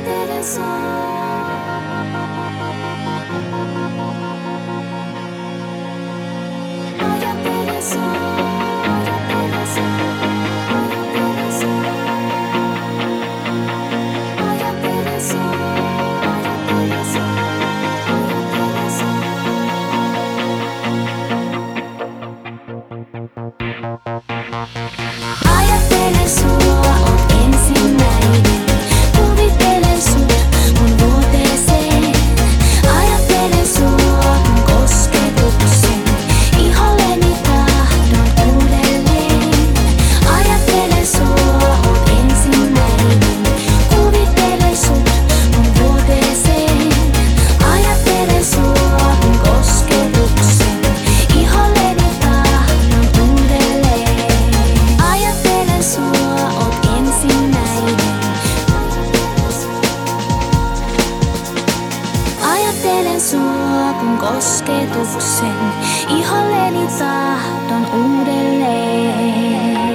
Ajattelen sua. Ajattelen sua. Ajattelen sua. Ajattelen sua. Ajattelen sua. Ajattelen sua. Ajattelen sua. Ajattelen sua, oot ensimmäinen. Kuvittelen sut mun vuoteeseen. Ajattelen sua mun kosketuksen. Iholleni tahdon uudelleen. Ajattelen sua, oot ensimmäinen. Kuvittelen sut mun vuoteeseen. Ajattelen sua mun kosketuksen. Iholleni tahdon uudelleen. Ajattelen sua, oot ensimmäinen. Ajattelen sua kun kosketuksen. Iholleni tahdon uudelleen.